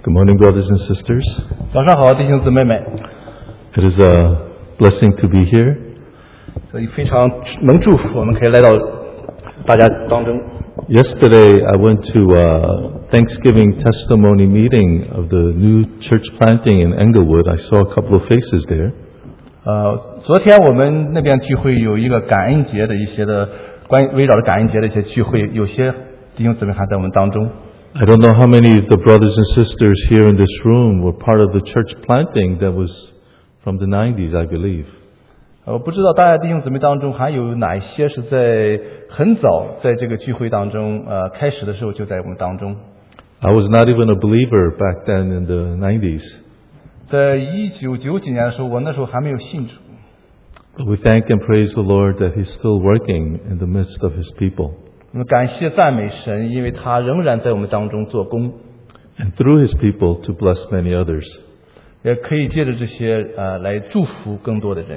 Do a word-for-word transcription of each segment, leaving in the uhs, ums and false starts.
Good morning, brothers and sisters. 早上好，弟兄姊妹们。 It is a blessing to be here. 所以非常能祝福，我们可以来到大家当中。 Yesterday, I went to a Thanksgiving testimony meeting of the new church planting in Englewood. I saw a couple of faces there. 呃，昨天我们那边聚会有一个感恩节的一些的关于围绕着感恩节的一些聚会，有些弟兄姊妹还在我们当中。 I don't know how many of the brothers and sisters here in this room were part of the church planting that was from the nineties, I believe. 我不知道大家弟兄姊妹当中还有哪一些是在很早在这个聚会当中，呃，开始的时候就在我们当中。 I was not even a believer back then in the nineties. 在一九九几年的时候，我那时候还没有信主。 But we thank and praise the Lord that He's still working in the midst of His people. 我们感谢赞美神，因为他仍然在我们当中做工， And through His people to bless many others. 也可以借着这些呃来祝福更多的人。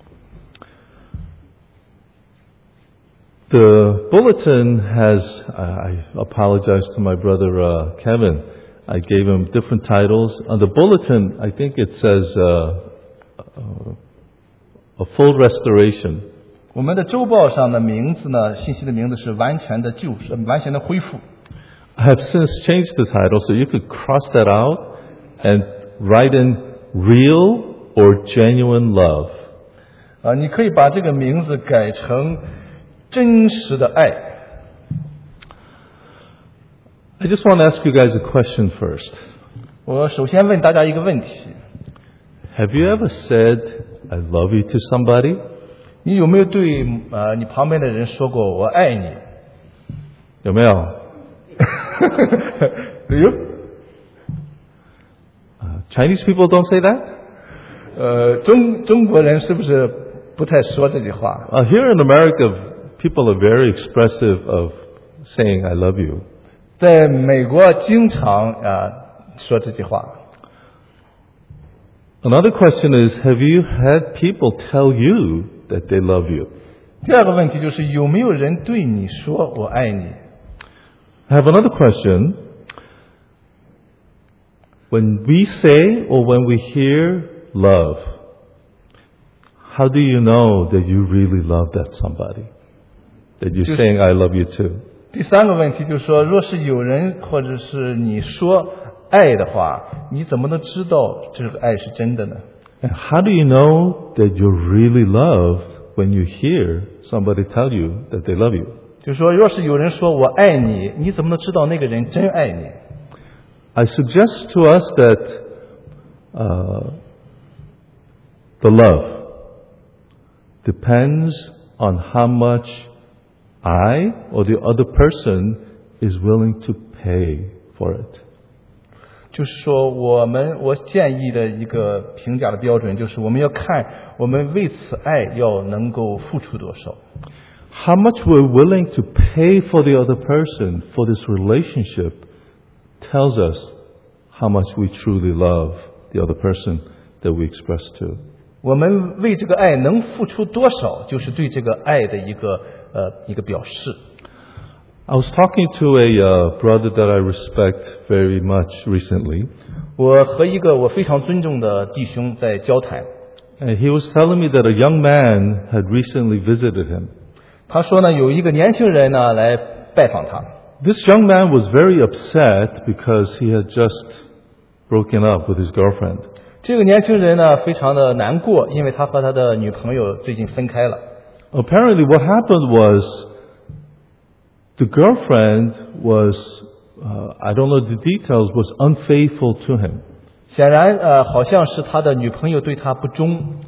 The bulletin has, I apologize to my brother uh, Kevin. I gave him different titles. On the bulletin, I think it says uh, uh, a full restoration. 我们的周报上的名字呢，信息的名字是完全的救赎，完全的恢复。 I have since changed the title, so you could cross that out and write in real or genuine love. 啊，你可以把这个名字改成真实的爱。 I just want to ask you guys a question first. 我首先问大家一个问题： Have you ever said, I love you to somebody? 你有没有对呃你旁边的人说过我爱你？ 有没有？ 哎呦， Uh, Chinese people don't say that? 呃，中中国人是不是不太说这句话？ Uh, here in America, people are very expressive of saying, I love you. 在美国经常啊、呃、说这句话。 Another question is, have you had people tell you that they love you? 第二个问题就是有没有人对你说我爱你？ I have another question. When we say or when we hear love, how do you know that you really love that somebody? That you're saying, I love you too? 第三个问题就是说，若是有人或者是你说爱的话，你怎么能知道这个爱是真的呢？ And how do you know that you're really loved when you hear somebody tell you that they love you? 就是说，若是有人说我爱你，你怎么能知道那个人真爱你？ I suggest to us that uh, the love depends on how much I or the other person is willing to pay for it. 就是说，我们我建议的一个评价的标准，就是我们要看我们为此爱要能够付出多少。 How much we're willing to pay for the other person for this relationship tells us how much we truly love the other person that we express to. 我们为这个爱能付出多少，就是对这个爱的一个呃一个表示。 I was talking to a uh, brother that I respect very much recently, 我和一个我非常尊重的弟兄在交谈， and he was telling me that a young man had recently visited him. 他说呢，有一个年轻人呢来拜访他。 This young man was very upset because he had just broken up with his girlfriend. 这个年轻人呢非常的难过，因为他和他的女朋友最近分开了。 Apparently what happened was the girlfriend was, uh, I don't know the details, was unfaithful to him. 显然呃好像是他的女朋友对他不忠。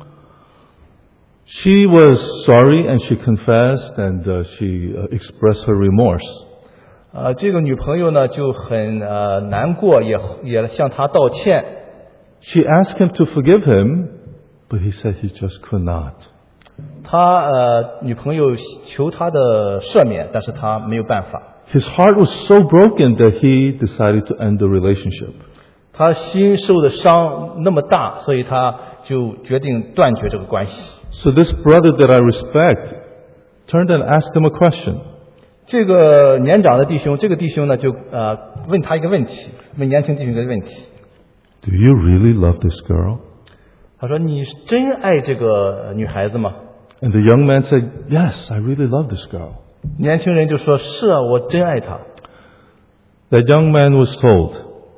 She was sorry and she confessed and uh, she uh, expressed her remorse. 呃，这个女朋友呢就很呃难过，也也向他道歉。 She asked him to forgive him, but he said he just could not. 他呃女朋友求他的赦免，但是他没有办法。 His heart was so broken that he decided to end the relationship. 他心受的伤那么大，所以他就决定断绝这个关系。 So this brother that I respect turned and asked him a question. 这个年长的弟兄，这个弟兄呢就呃问他一个问题，问年轻弟兄一个问题。 Do you really love this girl? 他说：“你是真爱这个女孩子吗 And the young man said, Yes, I really love this girl.？” 年轻人就说：“是啊，我真爱她。” That young man was told,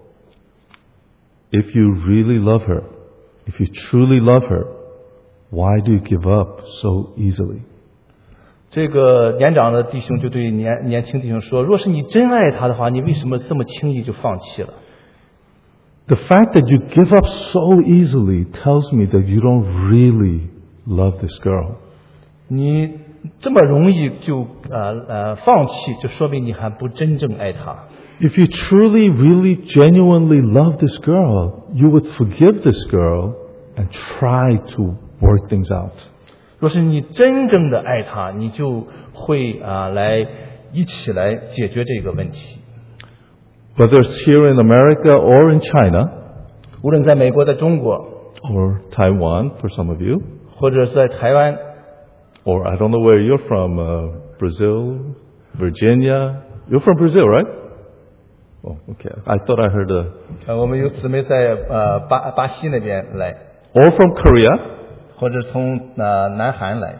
If you really love her, if you truly love her, why do you give up so easily? 这个年长的弟兄就对年年轻弟兄说：“若是你真爱她的话，你为什么这么轻易就放弃了？” The fact that you give up so easily tells me that you don't really love this girl. 你这么容易就呃呃放弃，就说明你还不真正爱她。 If you truly, really, genuinely love this girl, you would forgive this girl and try to work things out. 若是你真正的爱她，你就会啊、呃、来一起来解决这个问题。 Whether it's here in America or in China 无论在美国、在中国， or Taiwan for some of you, 或者是在台湾， or I don't know where you're from, uh, Brazil, Virginia. You're from Brazil, right? Oh, okay. I thought I heard a... 呃，我们有姊妹在呃巴巴西那边来， Or from Korea. 或者从呃南韩来。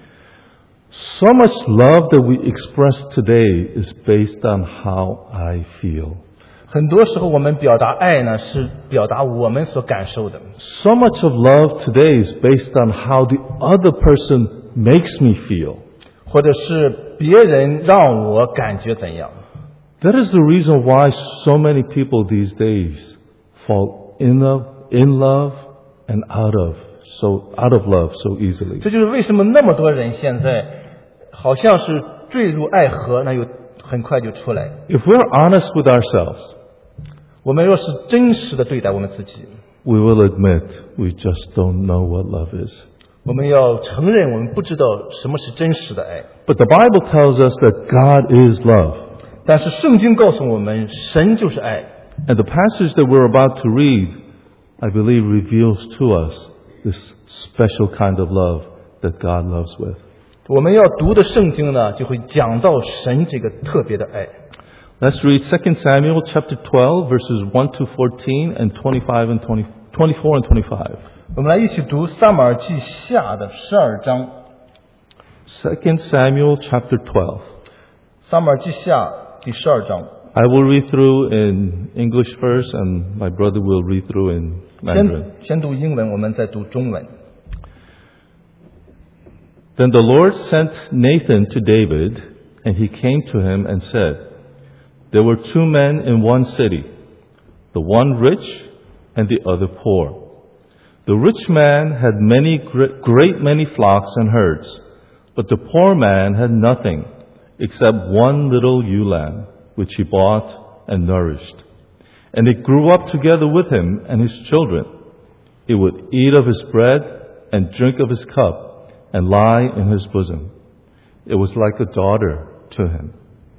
So much love that we express today is based on how I feel. 很多时候我们表达爱呢，是表达我们所感受的。 So much of love today is based on how the other person makes me feel. 或者是别人让我感觉怎样。 That is the reason why so many people these days fall in love, in love, and out of so out of love so easily. 这就是为什么那么多人现在好像是坠入爱河，那又很快就出来。 If we're honest with ourselves, 我们若是真实的对待我们自己， we will admit we just don't know what love is. 我们要承认我们不知道什么是真实的爱。 But the Bible tells us that God is love. 但是圣经告诉我们，神就是爱。 And the passage that we're about to read, I believe, reveals to us this special kind of love that God loves with. 我们要读的圣经呢，就会讲到神这个特别的爱。 Let's read Second Samuel chapter twelve, verses one to fourteen and twenty-five and twenty, twenty-four and twenty-five. 我们来一起读撒母耳记下的十二章。 Second Samuel chapter twelve. 撒母耳记下第十二章。 I will read through in English first, and my brother will read through in 先 Mandarin. 先读英文，我们再读中文。 Then the Lord sent Nathan to David, and he came to him and said, There were two men in one city, the one rich and the other poor. The rich man had many great many flocks and herds, but the poor man had nothing except one little ewe lamb, which he bought and nourished. And it grew up together with him and his children. It would eat of his bread and drink of his cup, and lie in his bosom. It was like a daughter to him.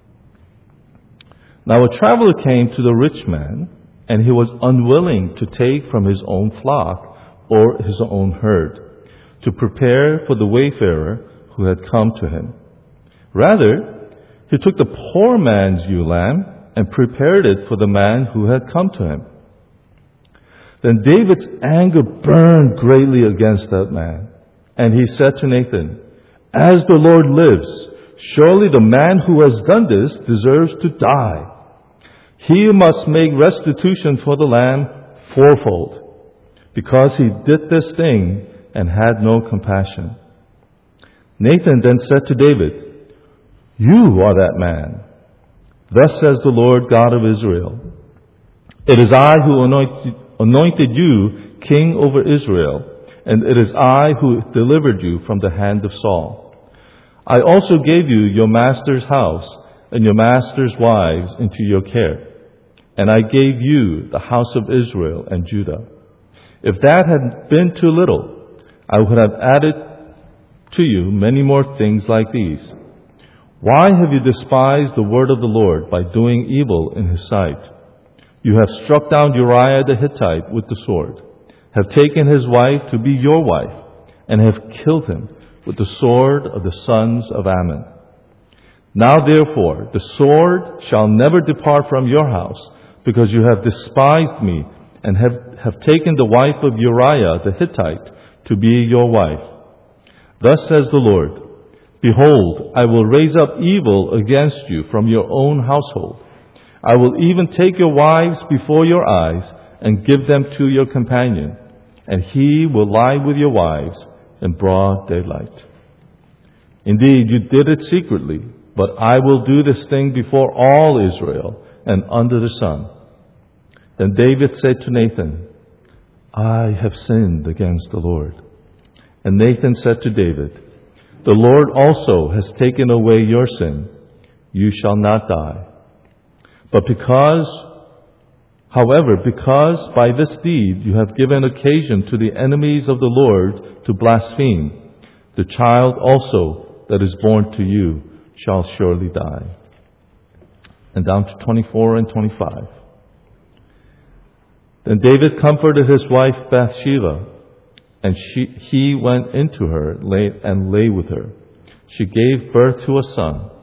Now a traveler came to the rich man, and he was unwilling to take from his own flock or his own herd, to prepare for the wayfarer who had come to him. Rather, he took the poor man's ewe lamb and prepared it for the man who had come to him. Then David's anger burned greatly against that man. And he said to Nathan, As the Lord lives, surely the man who has done this deserves to die. He must make restitution for the lamb fourfold, because he did this thing and had no compassion. Nathan then said to David, You are that man. Thus says the Lord God of Israel, It is I who anointed, anointed you king over Israel, and it is I who delivered you from the hand of Saul. I also gave you your master's house and your master's wives into your care, and I gave you the house of Israel and Judah. If that had been too little, I would have added to you many more things like these. Why have you despised the word of the Lord by doing evil in his sight? You have struck down Uriah the Hittite with the sword, have taken his wife to be your wife, and have killed him with the sword of the sons of Ammon. Now therefore, the sword shall never depart from your house, because you have despised me, and have, have taken the wife of Uriah the Hittite to be your wife. Thus says the Lord, Behold, I will raise up evil against you from your own household. I will even take your wives before your eyes, and give them to your companion, and he will lie with your wives in broad daylight. Indeed, you did it secretly, but I will do this thing before all Israel and under the sun. Then David said to Nathan, I have sinned against the Lord. And Nathan said to David, The Lord also has taken away your sin. You shall not die. But because, however, because by this deed you have given occasion to the enemies of the Lord to blaspheme, the child also that is born to you shall surely die. And down to twenty-four and twenty-five. Then David comforted his wife Bathsheba, and she, he went into her lay, and lay with her. She gave birth to a son,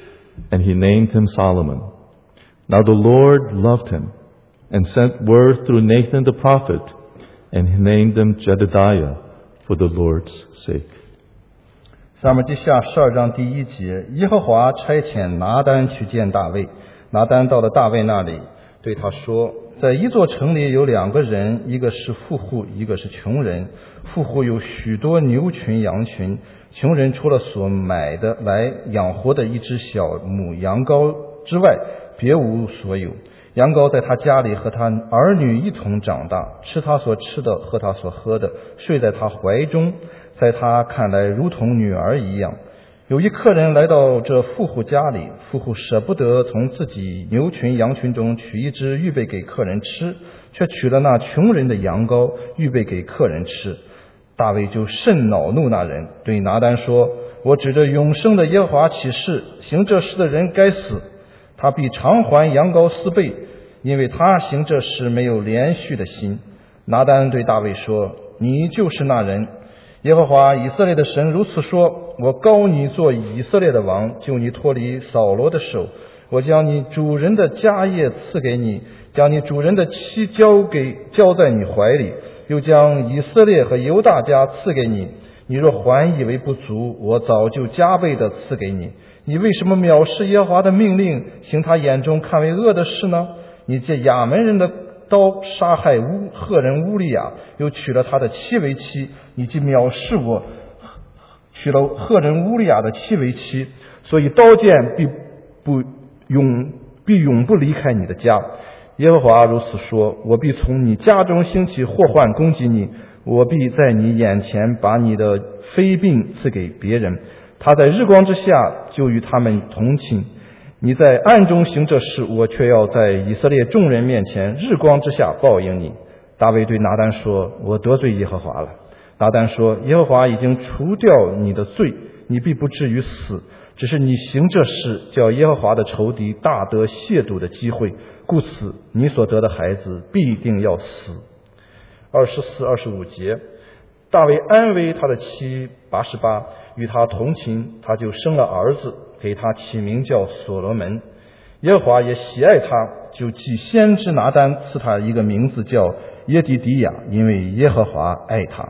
and he named him Solomon. Now the Lord loved him, and sent word through Nathan the prophet, and he named him Jedediah for the Lord's sake. 撒母记下十二章第一节，耶和华差遣拿单去见大卫。拿单到了大卫那里，对他说，在一座城里有两个人，一个是富户，一个是穷人。富户有许多牛群羊群，穷人除了所买的来养活的一只小母羊羔之外，别无所有。羊羔在他家里和他儿女一同长大，吃他所吃的，喝他所喝的，睡在他怀中，在他看来如同女儿一样。有一客人来到这富户家里，富户舍不得从自己牛群羊群中取一只预备给客人吃，却取了那穷人的羊羔预备给客人吃。大卫就甚恼怒那人，对拿单说，我指着永生的耶和华起誓，行这事的人该死，他必偿还羊羔四倍，因为他行这事没有连续的心。拿单对大卫说，你就是那人。耶和华以色列的神如此说，我膏你做以色列的王，救你脱离扫罗的手，我将你主人的家业赐给你，将你主人的妻交给交在你怀里，又将以色列和犹大家赐给你。你若还以为不足，我早就加倍的赐给你。你为什么藐视耶和华的命令，行他眼中看为恶的事呢？你借亚门人的刀杀害乌赫人乌利亚，又娶了他的妻为妻，你既藐视我，娶了赫人乌利亚的妻为妻，所以刀剑必不永必永不离开你的家。耶和华如此说，我必从你家中兴起祸患攻击你，我必在你眼前把你的非病赐给别人，他在日光之下就与他们同寝。你在暗中行这事，我却要在以色列众人面前日光之下报应你。大卫对拿单说，我得罪耶和华了。拿单说，耶和华已经除掉你的罪，你必不至于死，只是你行这事，叫耶和华的仇敌大得亵渎的机会，故此你所得的孩子必定要死。二十四、二十五节，大卫安慰他的妻拔示巴，与他同寝，他就生了儿子，给他起名叫所罗门。耶和华也喜爱他，就既先知拿单赐他一个名字叫耶迪迪亚，因为耶和华爱他。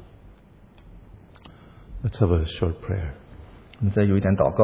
Let's have a short prayer. 我们再有一点祷告。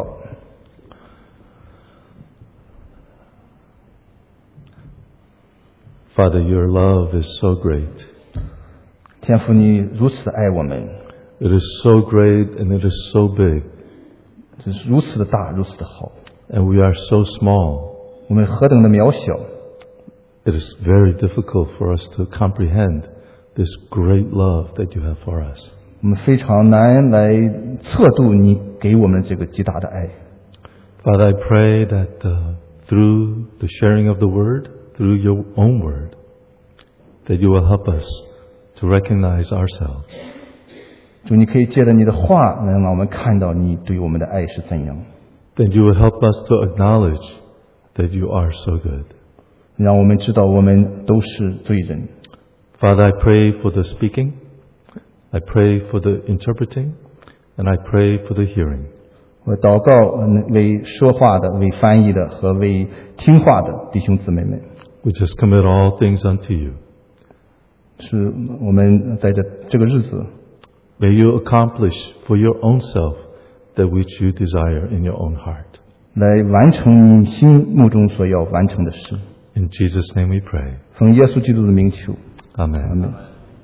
Father, your love is so great. 天父，你如此爱我们。 It is so great and it is so big. 这是如此的大，如此的好。 And we are so small. 我们何等的渺小。 It is very difficult for us to comprehend this great love that you have for us. 我们非常难来测度你给我们这个极大的爱。 Father, I pray that uh, through the sharing of the word, through your own word, that you will help us to recognize ourselves. 主，你可以借着你的话，能让我们看到你对我们的爱是怎样。 That you will help us to acknowledge that you are so good. 让我们知道我们都是罪人。 Father, I pray for the speaking. I pray for the interpreting, and I pray for the hearing. 我祷告呃为说话的、为翻译的和为听话的弟兄姊妹们， We just commit all things unto you. 是我们在这这个日子， May you accomplish for your own self that which you desire in your own heart. 来完成你心目中所要完成的事。 In Jesus' name we pray. 奉耶稣基督的名求， Amen. 阿门。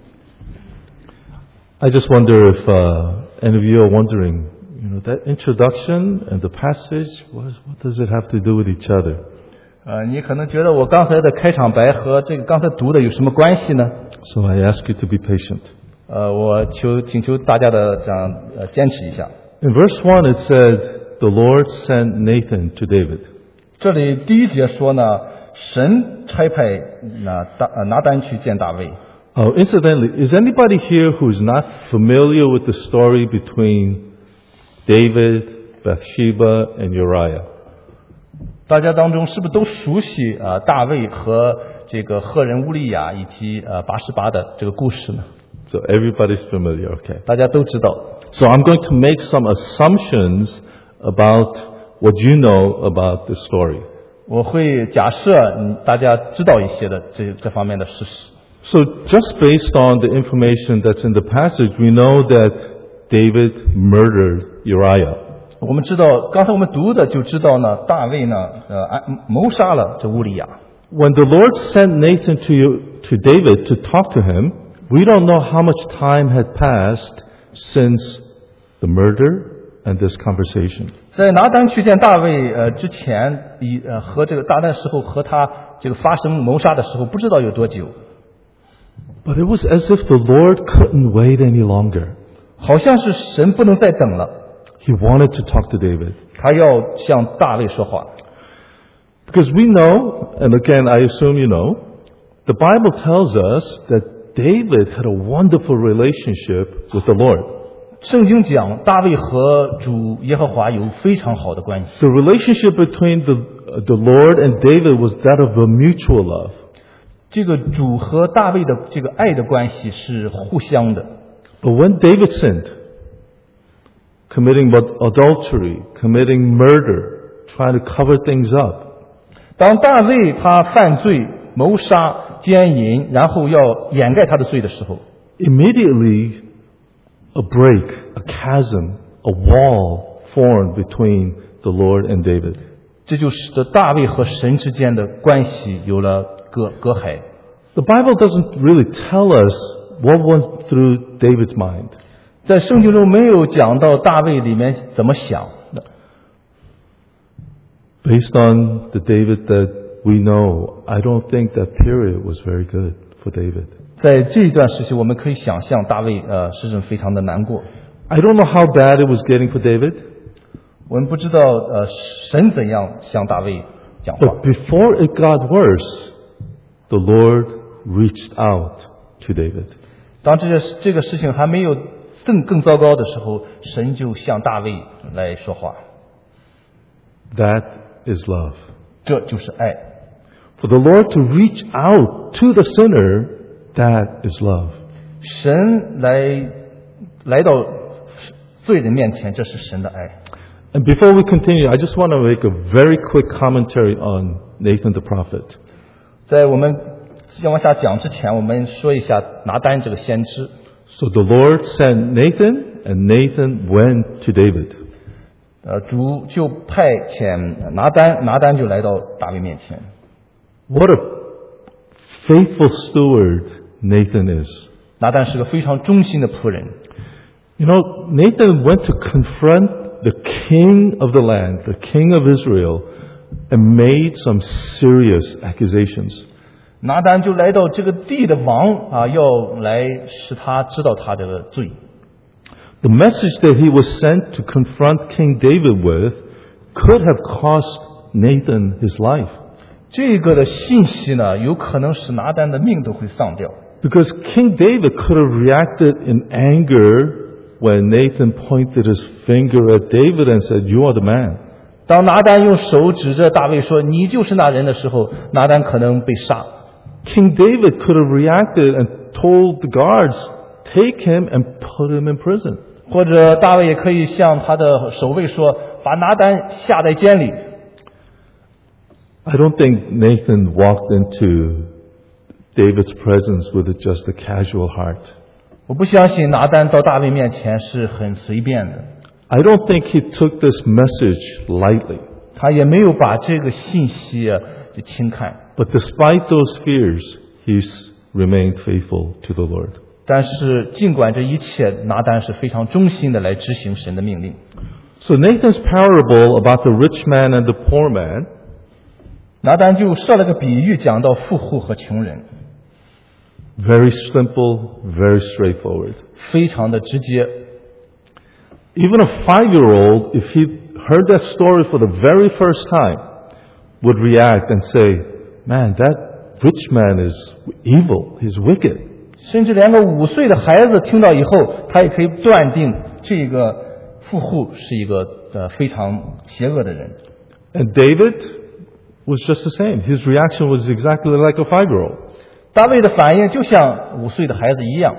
I just wonder if uh, any of you are wondering, you know, that introduction and the passage, what, is, what does it have to do with each other? 呃，你可能觉得我刚才的开场白和这个刚才读的有什么关系呢？ So I ask you to be patient. 呃，我求请求大家的这样呃坚持一下。 In verse one it said, the Lord sent Nathan to David. 这里第一节说呢，神差派拿大呃拿单去见大卫。 Oh, incidentally, is anybody here who's not familiar with the story between David, Bathsheba, and Uriah? 大家当中是不是都熟悉啊、呃、大卫和这个赫人乌利亚以及呃拔示巴的这个故事呢？ So everybody's familiar, okay. 大家都知道。 So I'm going to make some assumptions about what you know about the story. 我会假设嗯大家知道一些的这这方面的事实。 So just based on the information that's in the passage, we know that David murdered Uriah. 我们知道，刚才我们读的就知道呢，大卫呢，呃，暗谋杀了这乌利亚。 When the Lord sent Nathan to, you, to David to talk to him, we don't know how much time had passed since the murder and this conversation. 在拿单去见大卫呃之前，以呃和这个大单时候和他这个发生谋杀的时候，不知道有多久， But it was as if the Lord couldn't wait any longer. 好像是神不能再等了， He wanted to talk to David. 他要向大卫说话。 Because we know, and again I assume you know, the Bible tells us that David had a wonderful relationship with the Lord. 圣经讲大卫和主耶和华有非常好的关系， The relationship between the, uh, the Lord and David was that of a mutual love. 这个主和大卫的这个爱的关系是互相的。 But when David sinned, committing adultery, committing murder, trying to cover things up, 当大卫他犯罪、谋杀、奸淫，然后要掩盖他的罪的时候， immediately a break, a chasm, a wall formed between the Lord and David. 这就使得大卫和神之间的关系有了隔隔阂。 The Bible doesn't really tell us what went through David's mind. 在圣经中没有讲到大卫里面怎么想的。 Based on the David that we know, I don't think that period was very good for David. 在这一段时期，我们可以想象大卫呃是人非常的难过。 I don't know how bad it was getting for David, 我们不知道呃神怎样向大卫讲话。 but before it got worse, the Lord reached out to David. 当这个这个事情还没有更更糟糕的时候，神就向大卫来说话。 That is love. 这就是爱。 For the Lord to reach out to the sinner, that is love. 神来来到罪人面前，这是神的爱。 And before we continue, I just want to make a very quick commentary on Nathan the prophet. 在我们要往下讲之前，我们说一下拿单这个先知。 So the Lord sent Nathan, and Nathan went to David. 呃，主就派遣拿单，拿单就来到大卫面前。 What a faithful steward Nathan is. 拿单是个非常忠心的仆人。 You know, Nathan went to confront the king of the land, the king of Israel, and made some serious accusations. 拿单就来到这个地的王啊，要来使他知道他的罪。 The message that he was sent to confront King David with could have cost Nathan his life. 这个的信息呢，有可能使拿单的命都会丧掉。 Because King David could have reacted in anger when Nathan pointed his finger at David and said, "You are the man." 当拿单用手指着大卫说：“你就是那人”的时候，拿单可能被杀。 King David could have reacted and told the guards, "Take him and put him in prison." 或者大卫也可以向他的守卫说：“ 把拿单下在监里。 I don't think Nathan walked into David's presence with just a casual heart. 我不相信拿单到大卫面前是很随便的， I don't think he took this message lightly. 他也没有把这个信息啊就轻看。 But despite those fears, he's remained faithful to the Lord. 但是尽管这一切，拿单是非常忠心的来执行神的命令。 So Nathan's parable about the rich man and the poor man, 拿单就设了个比喻，讲到富户和穷人， very simple, very straightforward. 非常的直接。 Even a five-year-old, if he heard that story for the very first time, would react and say, man, that rich man is evil, he's wicked. 甚至连个五岁的孩子听到以后，他也可以断定这个富户是一个呃非常邪恶的人。 And David was just the same. His reaction was exactly like a five-year-old. 大卫的反应就像五岁的孩子一样。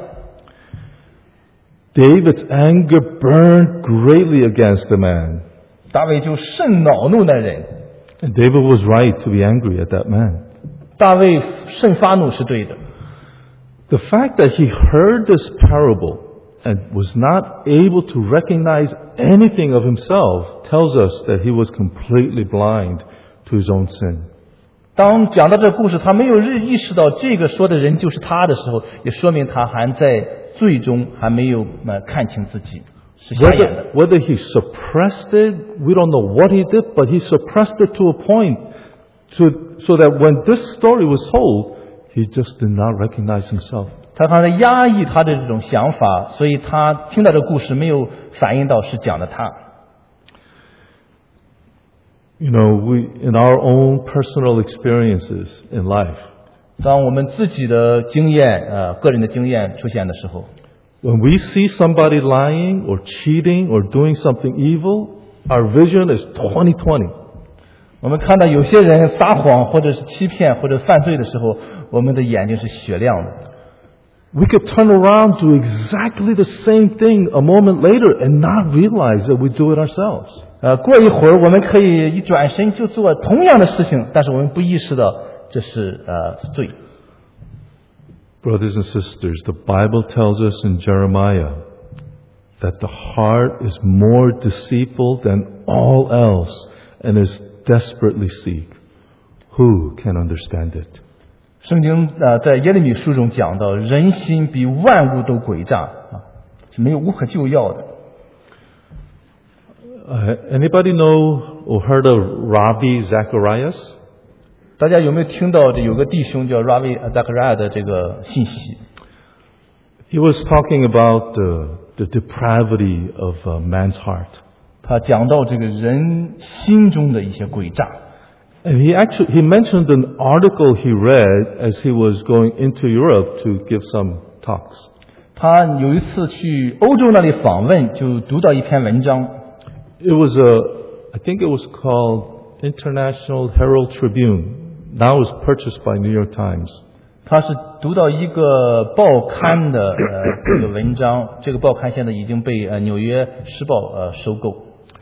David's anger burned greatly against the man. 大卫就甚恼怒那人。 And David was right to be angry at that man. 大卫甚发怒是对的。 The fact that he heard this parable and was not able to recognize anything of himself tells us that he was completely blind to his own sin. 当讲到这个故事，他没有意识到这个说的人就是他的时候，也说明他还在最终还没有呃看清自己，是瞎眼的。 Whether, whether he suppressed it, we don't know what he did, but he suppressed it to a point to, so that when this story was told, he just did not recognize himself. 他还在压抑他的这种想法，所以他听到这个故事没有反应到是讲的他。 You know, we, in our own personal experiences in life, 当我们自己的经验呃个人的经验出现的时候， when we see somebody lying or cheating or doing something evil, our vision is twenty twenty. 我们看到有些人撒谎或者是欺骗或者犯罪的时候，我们的眼睛是雪亮的。 We could turn around, do exactly the same thing a moment later and not realize that we do it ourselves. 呃，过一会儿我们可以一转身就做同样的事情，但是我们不意识到这是呃罪。 Brothers and sisters, the Bible tells us in Jeremiah that the heart is more deceitful than all else and is desperately seek. Who can understand it? 圣经呃在耶利米书中讲到，人心比万物都诡诈啊，是没有无可救药的。 Uh, anybody know or heard of Ravi Zacharias? 大家有没有听到这有个弟兄叫 Ravi Zachariah 的这个信息？ He was talking about the, the depravity of uh, man's heart. 他讲到这个人心中的一些诡诈。 And he actually, he mentioned an article he read as he was going into Europe to give some talks. 他有一次去欧洲那里访问，就读到一篇文章。 It was a, I think it was called International Herald Tribune. Now it's purchased by New York Times. 他是读到一个报刊的呃这个文章，这个报刊现在已经被呃纽约时报呃收购。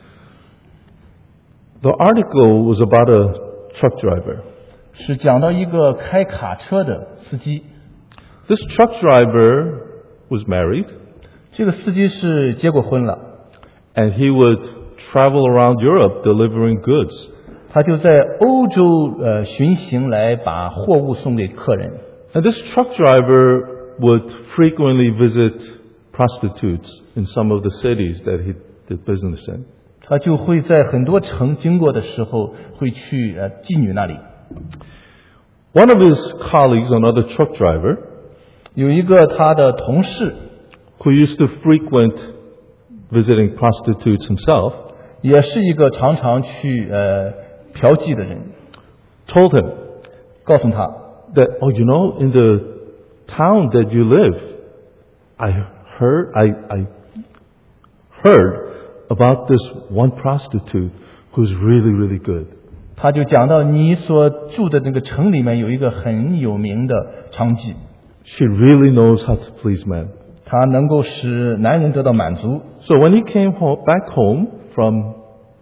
The article was about a truck driver. 是讲到一个开卡车的司机， This truck driver was married, 这个司机是结过婚了， and he would travel around Europe delivering goods. 他就在欧洲呃巡行来把货物送给客人。 And this truck driver would frequently visit prostitutes in some of the cities that he did business in. 他就会在很多城经过的时候，会去呃妓女那里。 One of his colleagues, another truck driver, 有一个他的同事， who used to frequent visiting prostitutes himself, 也是一个常常去呃嫖妓的人， told him 告诉他， that, oh, you know, in the town that you live, I heard, I, I heard about this one prostitute who's really, really good. 他就讲到你所住的那个城里面有一个很有名的娼妓， She really knows how to please men. 她能够使男人得到满足。 So when he came home, back home from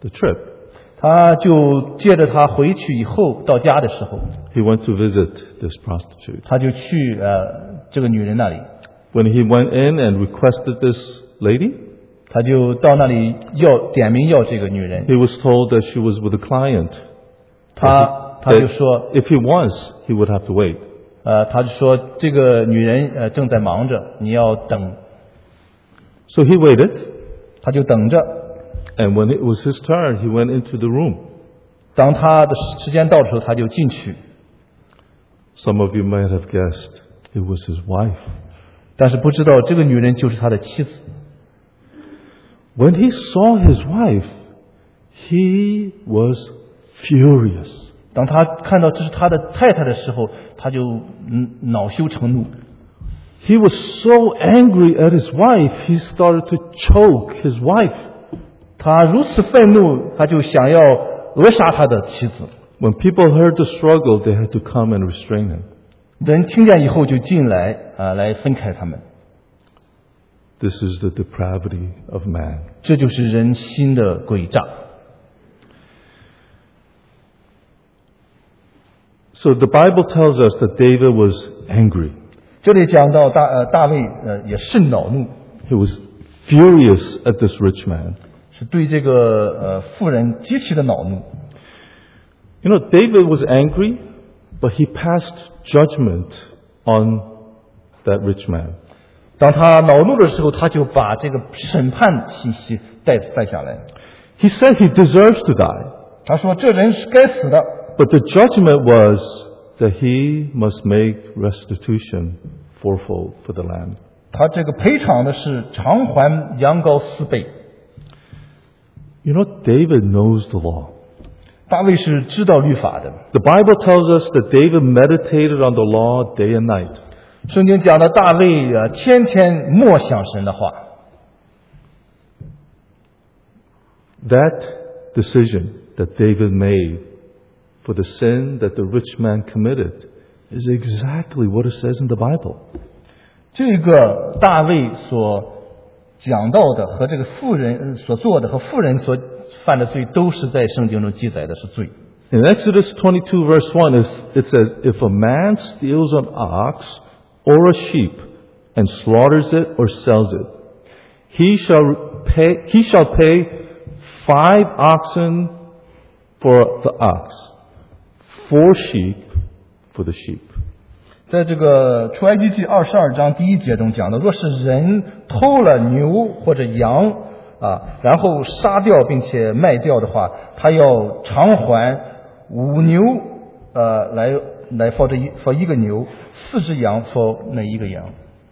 the trip. 他就接着他回去以后到家的时候， He went to visit this prostitute. 他就去呃这个女人那里， When he went in and requested this lady, 他就到那里要点名要这个女人， he was told that she was with a client. 他他就说 If he was, he would have to wait. 呃他就说这个女人呃正在忙着，你要等， So he waited, 他就等着。 and when it was his turn, he went into the room. 当他的时间到的时候，他就进去。 Some of you might have guessed it was his wife. 但是不知道这个女人就是他的妻子。 When he saw his wife, he was furious. 当他看到这是他的太太的时候，他就嗯恼羞成怒。 He was so angry at his wife, he started to choke his wife. 他如此愤怒，他就想要扼杀他的妻子。 When people heard the struggle, they had to come and restrain him. 人听见以后就进来啊，来分开他们。 This is the depravity of man. 这就是人心的诡诈。 So the Bible tells us that David was angry. 这里讲到大呃大卫呃也甚恼怒， He was furious at this rich man. 是对这个呃妇人极其的恼怒。 You know, David was angry, but he passed judgment on that rich man. 当他恼怒的时候，他就把这个审判信息带带下来。 He said he deserves to die, 他说这人是该死的， but the judgment was that he must make restitution fourfold for the land. 他这个赔偿的是偿还羊羔四倍。 You know, David knows the law. 大卫是知道律法的。 The Bible tells us that David meditated on the law day and night. 圣经讲的大卫啊，天天默想神的话。 That decision that David made for the sin that the rich man committed is exactly what it says in the Bible. 这个大卫所讲到的和这个妇人所做的和妇人所犯的罪，都是在圣经中记载的是罪。 In Exodus twenty-two verse one, it says, If a man steals an ox or a sheep and slaughters it or sells it, he shall pay, he shall pay five oxen for the ox, four sheep for the sheep. 在这个出埃及记二十二章第一节中讲的，若是人偷了牛或者羊啊，然后杀掉并且卖掉的话，他要偿还五牛呃来来 for 这一 for 一个牛，四只羊 for 那一个羊。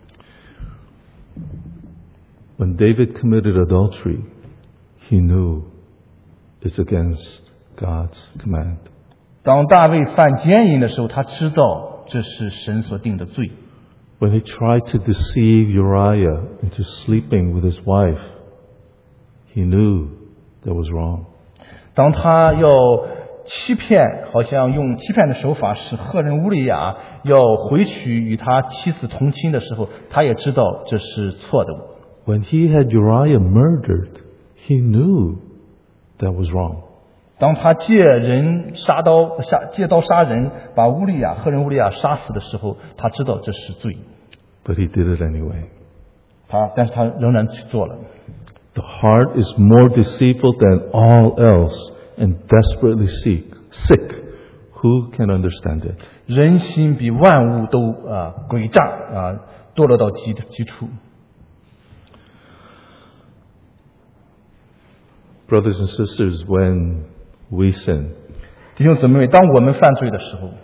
When David committed adultery, he knew it's against God's command. 当大卫犯奸淫的时候，他知道这是神所定的罪。 When he tried to deceive Uriah into sleeping with his wife, he knew that was wrong. 当他要欺骗，好像用欺骗的手法使赫人乌利亚要回去与他妻子同亲的时候，他也知道这是错的。 When he had Uriah murdered, he knew that was wrong. 当他借人杀刀杀借刀杀人，把乌利亚赫人乌利亚杀死的时候，他知道这是罪。 But he did it anyway. 他，但是他仍然去做了。 The heart is more deceitful than all else and desperately sick. Sick. Who can understand it? 人心比万物都啊诡诈啊堕落到极极处。 Brothers and sisters, when we sin, 弟兄姊妹，当我们犯罪的时候，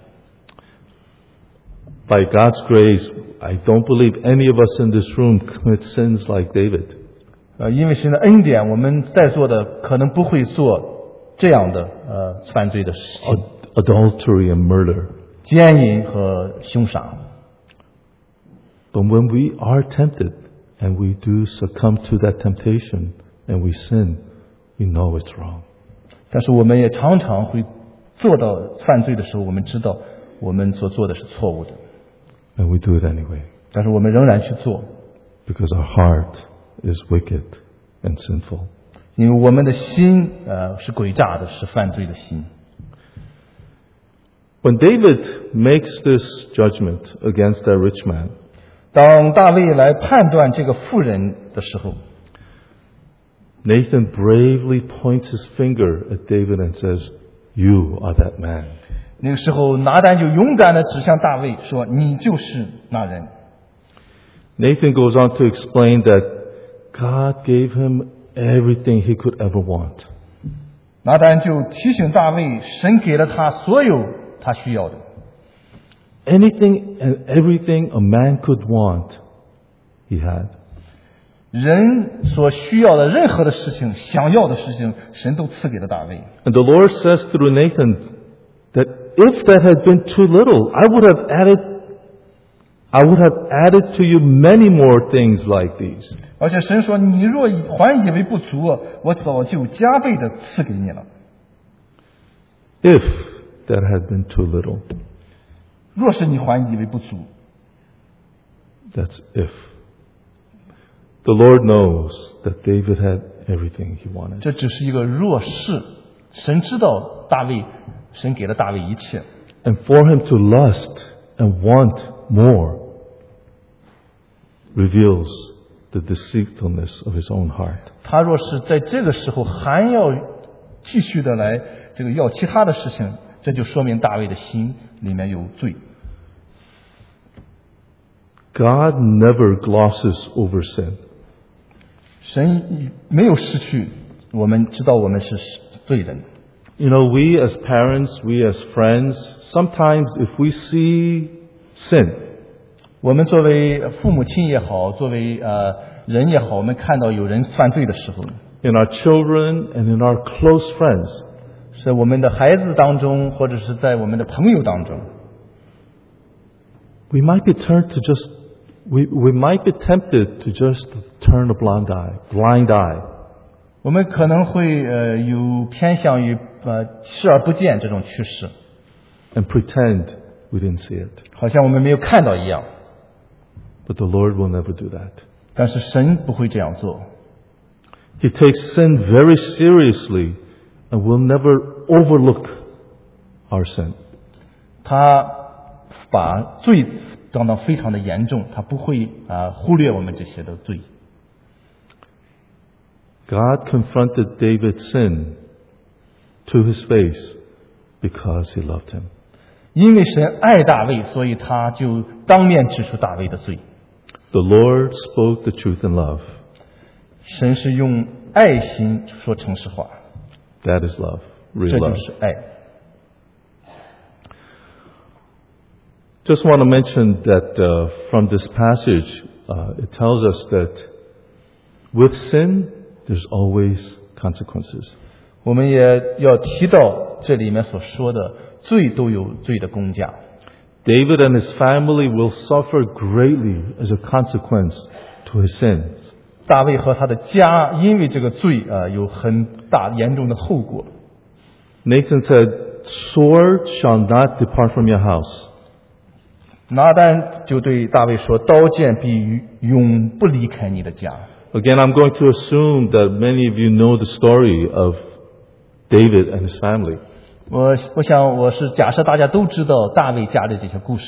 by God's grace, I don't believe any of us in this room commit sins like David. 呃，因为神的恩典，我们在座的可能不会做这样的呃犯罪的事情， Ad- adultery and murder. 奸淫和凶杀。 But when we are tempted and we do succumb to that temptation and we sin, we know it's wrong. 但是我们也常常会做到犯罪的时候，我们知道我们所做的是错误的， And we do it anyway 但是我们仍然去做， because our heart is wicked and sinful. 因为我们的心呃是诡诈的，是犯罪的心。 When David makes this judgment against that rich man, 当大卫来判断这个妇人的时候， Nathan bravely points his finger at David and says, "You are that man." 那个时候拿单就勇敢地指向大卫说：“你就是那人。” Nathan goes on to explain that God gave him everything he could ever want. 拿单就提醒大卫，神给了他所有他需要的。 Anything and everything a man could want, he had. 人所需要的任何的事情，想要的事情，神都赐给了大卫。 And the Lord says through Nathan that if that had been too little, I would have added, I would have added to you many more things like these. 而且神说：“你若还以为不足，我早就加倍的赐给你了。” If that had been too little, 若是你还以为不足， that's if. The Lord knows that David had everything he wanted. 这只是一个若是。神知道大卫，神给了大卫一切。 And for him to lust and want more reveals the deceitfulness of his own heart. 他若是在这个时候还要继续的来这个要其他的事情，这就说明大卫的心里面有罪。 God never glosses over sin. 神没有失去，我们知道我们是罪人。 You know, we as parents, we as friends, sometimes if we see sin, 我们作为父母亲也好，作为呃人也好，我们看到有人犯罪的时候， in our children and in our close friends, 是我们的孩子当中，或者是在我们的朋友当中， we might be turned to just, we, we might be tempted to just turn a blind eye, blind eye. 我们可能会呃有偏向于呃视而不见这种趋势， and pretend we didn't see it. 好像我们没有看到一样。 But the Lord will never do that. 但是神不会这样做， He takes sin very seriously and will never overlook our sin. 他把罪当得非常的严重，他不会啊、呃、忽略我们这些的罪。 God confronted David's sin to his face because he loved him. 因为神爱大卫，所以他就当面指出大卫的罪。 The Lord spoke the truth in love. 神是用爱心说诚实话， That is love, 这 real 就 love. 是爱。 Just want to mention that uh, from this passage, uh, it tells us that with sin, there's always consequences. 我们也要提到这里面所说的罪都有罪的工价。 David and his family will suffer greatly as a consequence to his sins. 大卫和他的家因为这个罪啊、呃、有很大严重的后果。 Nathan said, "Sword shall not depart from your house." 拿单就对大卫说：“刀剑必永不离开你的家。” Again, I'm going to assume that many of you know the story of David and his family. 我我想我是假设大家都知道大卫家的这些故事。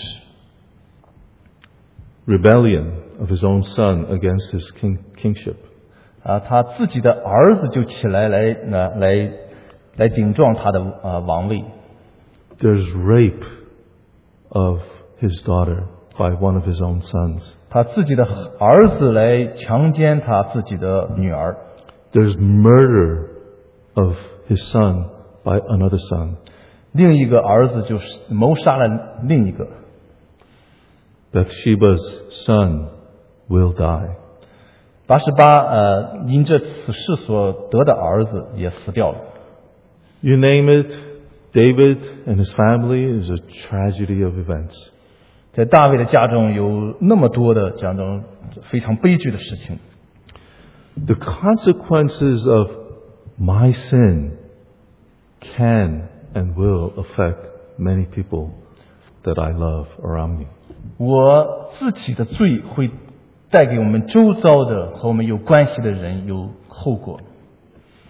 Rebellion of his own son against his king, kingship. 啊，他自己的儿子就起来来来来来顶撞他的啊王位。 There's rape of his daughter by one of his own sons. 他自己的儿子来强奸他自己的女儿。 There's murder of his son by another son. 另一个儿子就是谋杀了另一个。 Bathsheba's son will die. 八十八呃，因这此事所得的儿子也死掉了。 You name it, David and his family is a tragedy of events. 在大卫的家中有那么多的这样的非常悲剧的事情。 The consequences of my sin can and will affect many people that I love around me. 我自己的罪会带给我们周遭的和我们有关系的人有后果。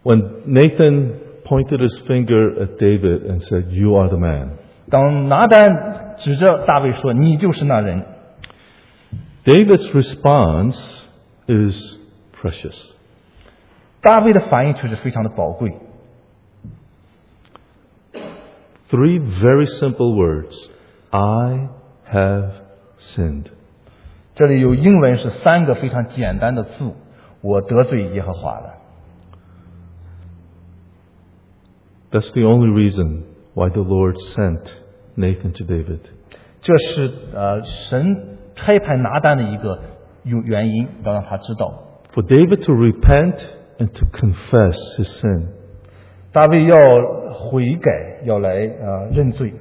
When Nathan pointed his finger at David and said, "You are the man," 当拿单指着大卫说：“你就是那人。” David's response is precious. 大卫的反应却是非常的宝贵。 Three very simple words. I have sinned. 这里有英文是三个非常简单的字，我得罪耶和华了。 That's the only reason why the Lord sent Nathan to David. 这是呃神差派拿单的一个原因，要让他知道。 For David to repent and to confess his sin. 大卫要悔改，要来呃认罪。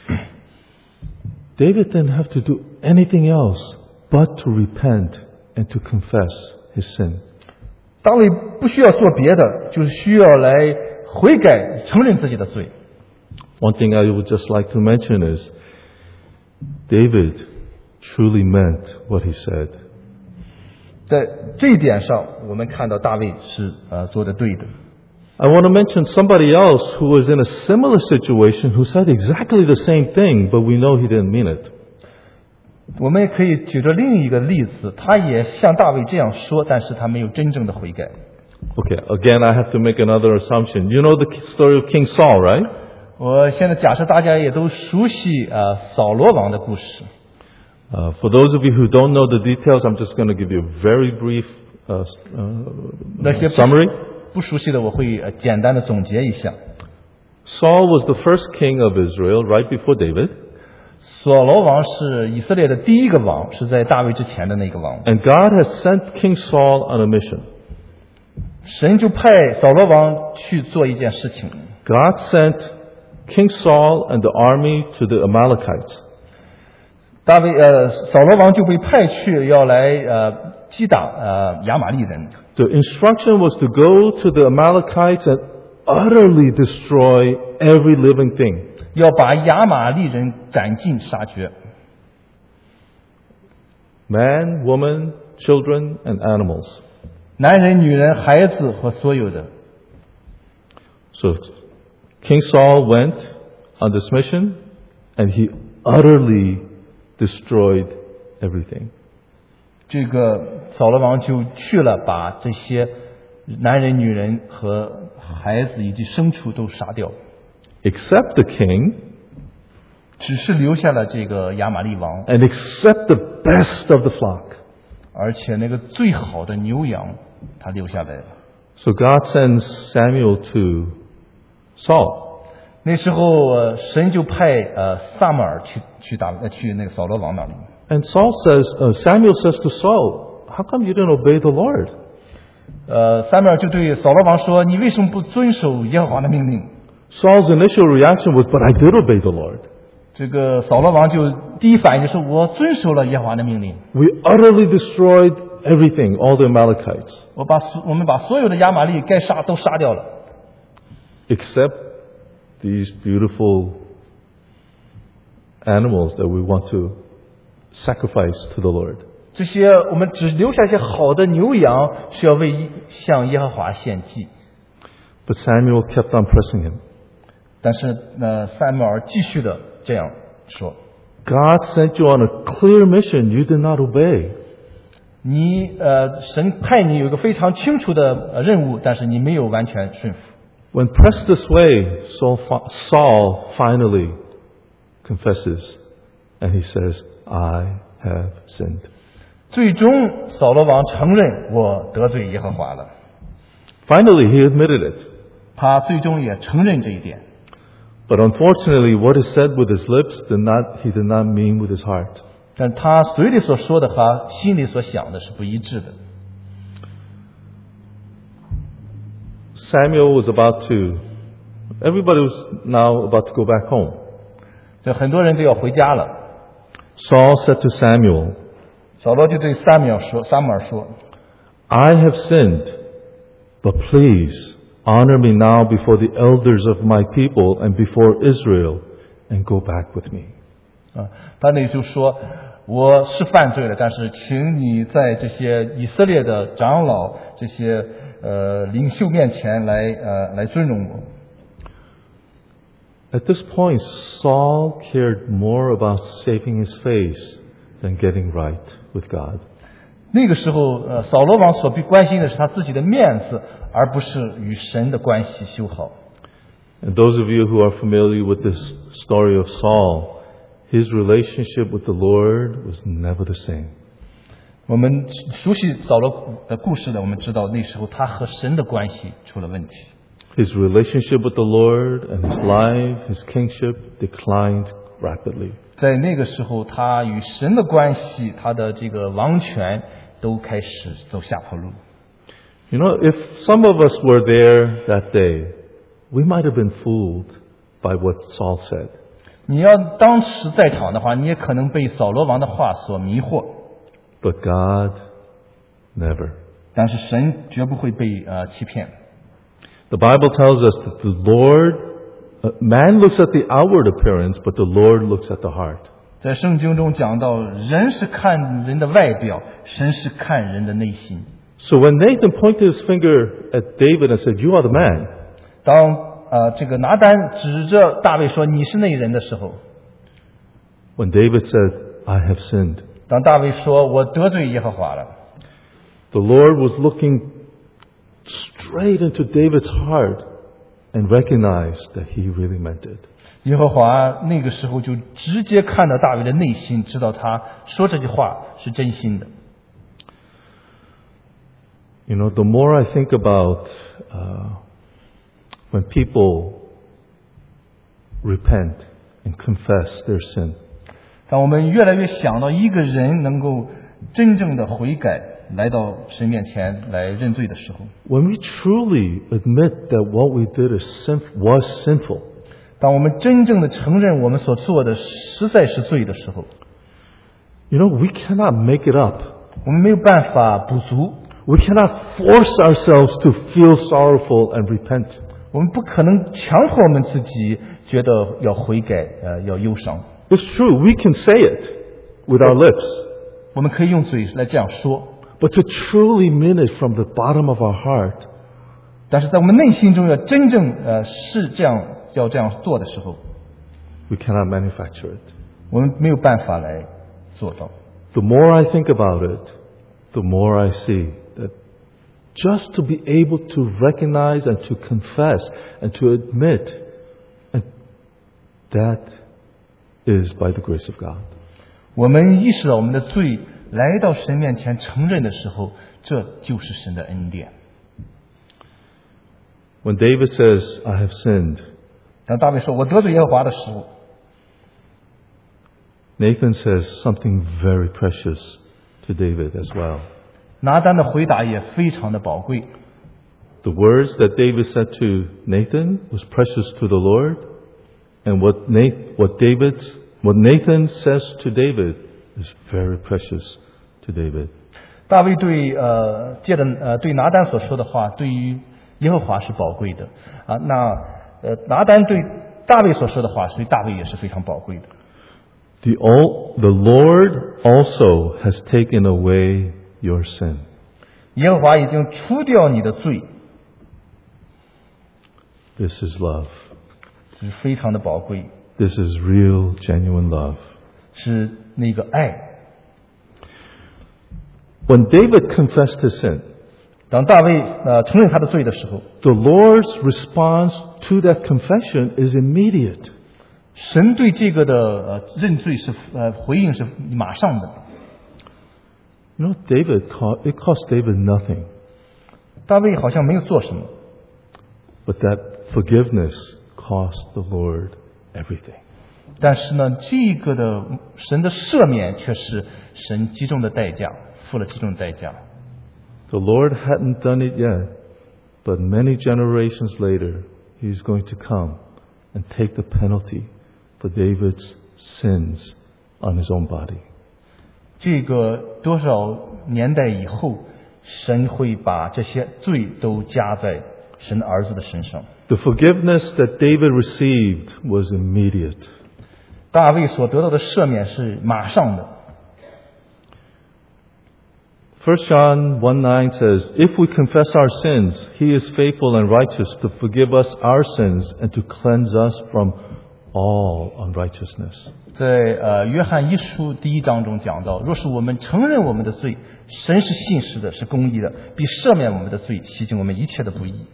David didn't have to do anything else but to repent and to confess his sin. 大卫不需要做别的，就是需要来悔改，承认自己的罪。 One thing I would just like to mention is David truly meant what he said. 在这一点上，我们看到大卫是呃做的对的。 I want to mention somebody else who was in a similar situation who said exactly the same thing, but we know he didn't mean it. 我们也可以举着另一个例子，他也像大卫这样说，但是他没有真正的悔改。 Okay, again I have to make another assumption. You know the story of King Saul, right? 我现在假设大家也都熟悉呃扫罗王的故事。 Uh, for those of you who don't know the details, I'm just going to give you a very brief uh, uh, 那些 summary. 不熟悉的我会呃简单的总结一下。 Saul was the first king of Israel right before David. 扫罗王是以色列的第一个王，是在大卫之前的那个王。 And God has sent King Saul on a mission. 神就派扫罗王去做一件事情。 God sent King Saul and the army to the Amalekites. 大卫呃扫罗王就被派去要来呃击打呃亚玛力人。 The instruction was to go to the Amalekites and utterly destroy every living thing. 要把亚玛力人斩尽杀绝。 Man, woman, children, and animals. 男人、女人、孩子和所有的。 So King Saul went on this mission and he utterly destroyed everything. 这个扫罗王就去了，把这些男人、女人和孩子以及牲畜都杀掉， Except the king 只是留下了这个亚玛力王， and except the best of the flock. 而且那个最好的牛羊他留下来了。 So God sends Samuel to Saul. 那时候呃神就派呃撒母耳去去打呃去那个扫罗王那里。 And Saul says, uh, Samuel says to Saul, how come you didn't obey the Lord? 呃，撒母耳就对扫罗王说：“你为什么不遵守耶和华的命令？” Saul's initial reaction was, but I did obey the Lord. 这个扫罗王就第一反应就是我遵守了耶和华的命令， We utterly destroyed everything, all the Amalekites, 我把所我们把所有的亚玛力该杀都杀掉了， except these beautiful animals that we want to sacrifice to the Lord. 这些我们只留下一些好的牛羊，是要为向耶和华献祭。 But Samuel kept on pressing him. 但是呢，撒母耳继续的这样说 God sent you on a clear mission. You did not obey. 你呃，神派你有一个非常清楚的呃任务，但是你没有完全顺服。 When pressed this way, Saul, Saul finally confesses and he says, I have sinned. 最终，扫罗王承认我得罪耶和华了。 Finally, he admitted it. 他最终也承认这一点。 But unfortunately, what is said with his lips did not, he did not mean with his heart. 但他嘴里所说的和心里所想的是不一致的。 Samuel was about to, everybody was now about to go back home. 这很多人都要回家了。 Saul said to Samuel, 扫罗就对撒母耳说：“撒母耳说， I have sinned, but please honor me now before the elders of my people and before Israel, and go back with me. 啊，他那就说，我是犯罪了，但是请你在这些以色列的长老、这些呃领袖面前来呃来尊荣我。 At this point, Saul cared more about saving his face than getting right with God. 那个时候，呃，扫罗王所必关心的是他自己的面子，而不是与神的关系修好。 And those of you who are familiar with this story of Saul, his relationship with the Lord was never the same. 我们熟悉扫罗的故事的，我们知道那时候他和神的关系出了问题。 His relationship with the Lord and his life, his kingship declined rapidly. 在那个时候，他与神的关系，他的这个王权都开始走下坡路。 You know, if some of us were there that day, we might have been fooled by what Saul said. 你要当时在场的话，你也可能被扫罗王的话所迷惑。 But God never. 但是神绝不会被呃欺骗。 The Bible tells us that the Lord, uh, man looks at the outward appearance, but the Lord looks at the heart. 在圣经中讲到，人是看人的外表，神是看人的内心。 So when Nathan pointed his finger at David and said, "You are the man," 当呃这个拿单指着大卫说你是那人的时候， when David said, "I have sinned," 当大卫说我得罪耶和华了， the Lord was looking straight into David's heart and recognized that he really meant it. 耶和华那个时候就直接看到大卫的内心，知道他说这句话是真心的。 You know, the more I think about uh, when people repent and confess their sin, 当我们越来越想到一个人能够真正的悔改，来到神面前来认罪的时候， when we truly admit that what we did is sin- was sinful, 当我们真正的承认我们所做的实在是罪的时候， you know, we cannot make it up. 我们没有办法补足， We cannot force ourselves to feel sorrowful and repent. 我们不可能强迫我们自己觉得要悔改，呃，要忧伤。 It's true, we can say it with our lips, 我们可以用嘴来这样说， but to truly mean it from the bottom of our heart, 但是在我们内心中要真正呃是这样要这样做的时候， we cannot manufacture it. 我们没有办法来做到。 The more I think about it, the more I see that just to be able to recognize and to confess and to admit, and that is by the grace of God. 我们意识到我们的罪，来到神面前承认的时候，这就是神的恩典。 When David says, "I have sinned," 当大卫说我得罪耶和华的时候， Nathan says something very precious to David as well. 拿单的回答也非常的宝贵。 The words that David said to Nathan was precious to the Lord, and what Nathan, what David, what Nathan says to David is very precious to David. 大卫对呃借的呃对拿单所说的话，对于耶和华是宝贵的啊。那呃拿单对大卫所说的话，所以大卫也是非常宝贵的。 The, all, the Lord also has taken away your sin. 耶和华已经除掉你的罪， This is love. 是非常的宝贵， This is real, genuine love. 是那个爱。 When David confessed his sin, 当大卫呃承认他的罪的时候， the Lord's response to that confession is immediate. 神对这个的呃认罪是呃回应是马上的。 You know, David, co- it cost David nothing, 大卫好像没有做什么， but that forgiveness cost the Lord everything. 但是呢，这个的神的赦免却是神极重的代价，付了极重的代价。 The Lord hadn't done it yet, but many generations later, He's going to come and take the penalty for David's sins on his own body. 这个多少年代以后，神会把这些罪都加在神的儿子的身上。 The forgiveness that David received was immediate. 大卫所得到的赦免是马上的。 First John one nine says, If we confess our sins, He is faithful and righteous to forgive us our sins and to cleanse us from all unrighteousness. 在呃约翰一书第一章中讲到，若是我们承认我们的罪，神是信实的，是公义的，必赦免我们的罪，洗净我们一切的不义。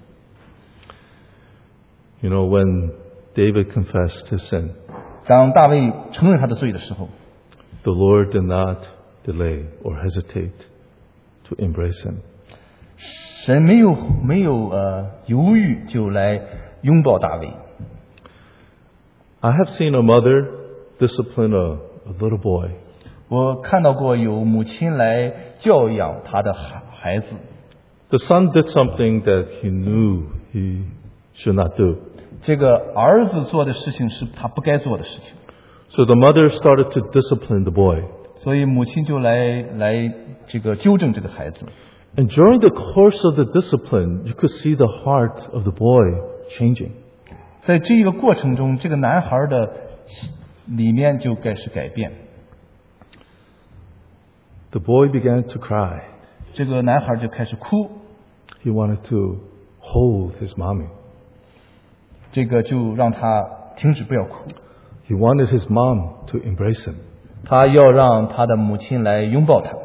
You know, when David confessed his sin, 当大卫承认他的罪的时候， the Lord did not delay or hesitate to embrace him. 神没有没有呃犹豫就来拥抱大卫。 I have seen a mother discipline a, a little boy. 我看到过有母亲来教养他的孩孩子。 The son did something that he knew he should not do. 这个儿子做的事情是他不该做的事情， So the mother started to discipline the boy. 所以母亲就来来这个纠正这个孩子。 And during the course of the discipline, you could see the heart of the boy changing. 在这一个过程中，这个男孩的里面就开始改变。 The boy began to cry. 这个男孩就开始哭， He wanted to hold his mommy. 这个就让他停止不要哭， He wanted his mom to embrace him. 他要让他的母亲来拥抱他。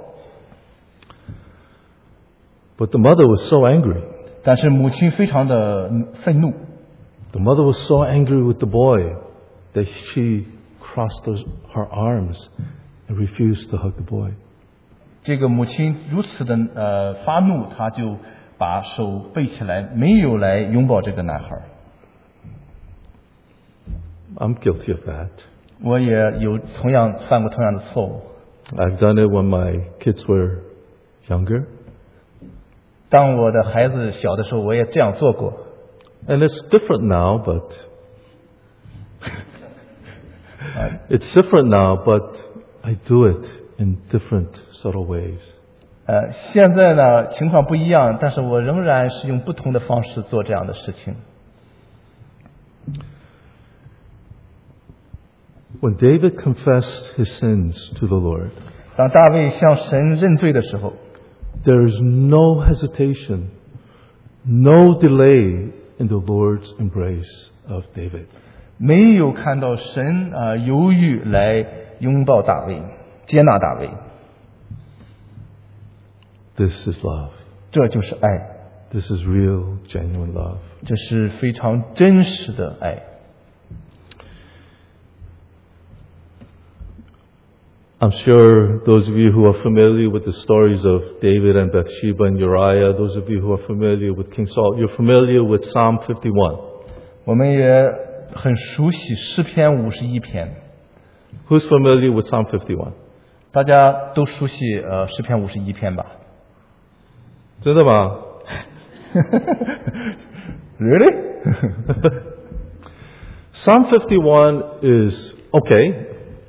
But the mother was so angry. 但是母亲非常的愤怒， The mother was so angry with the boy that she crossed those, her arms and refused to hug the boy. 这个母亲如此的呃发怒，她就把手背起来，没有来拥抱这个男孩。 I'm guilty of that. 我也有同样犯过同样的错误。 I've done it when my kids were younger. 当我的孩子小的时候，我也这样做过。 And it's different now, but it's different now, but I do it in different subtle ways. 呃，现在呢情况不一样，但是我仍然是用不同的方式做这样的事情。 When David confessed his sins to the Lord, 当大卫向神认罪的时候， there is no hesitation, no delay in the Lord's embrace of David. 没有看到神啊、呃、犹豫来拥抱大卫，接纳大卫。 This is love. 这就是爱， This is real, genuine love. 这是非常真实的爱。 I'm sure those of you who are familiar with the stories of David and Bathsheba and Uriah, those of you who are familiar with King Saul, you're familiar with Psalm fifty-one. 我们也很熟悉诗篇五十一篇， Who's familiar with Psalm fifty-one? 大家都熟悉呃诗篇五十一篇吧？ 真的吗？ Really? Psalm fifty-one is, okay.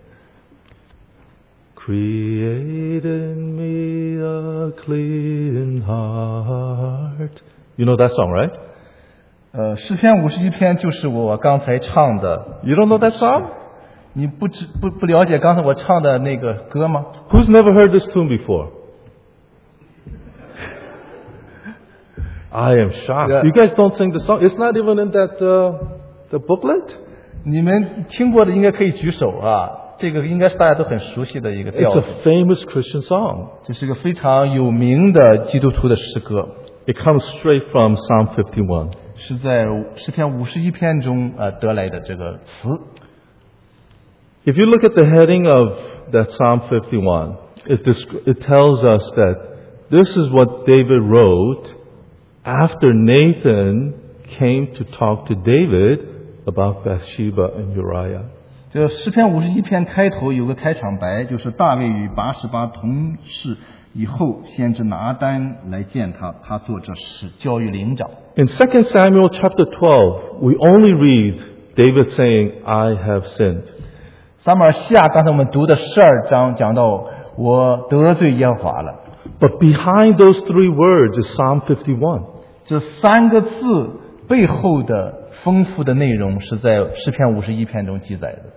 Create in me a clean heart. You know that song, right? 呃，诗篇五十一篇就是我刚才唱的。 You don't know that song? 你不知不不了解刚才我唱的那个歌吗？ Who's never heard this tune before? I am shocked. Yeah. You guys don't sing the song. It's not even in that uh, the booklet. 你们听过的应该可以举手啊。这个应该是大家都很熟悉的一个调 It's 子， a famous Christian song. 这是个非常有名的基督徒的诗歌， It comes straight from Psalm fifty-one. 是在诗篇五十一篇中呃得来的这个词。 If you look at the heading of that Psalm fifty-one, it, descri- it tells us that this is what David wrote after Nathan came to talk to David about Bathsheba and Uriah. 这诗篇五十一篇开头有个开场白，就是大卫与八十八同事以后，先知拿单来见他，他做这事，教育灵长。 In Second Samuel chapter twelve, we only read David saying, I have sinned. 撒母耳记下刚才我们读的十二章讲到我得罪耶和华了， But behind those three words is Psalm fifty-one. 这三个字背后的丰富的内容是在诗篇五十一篇中记载的。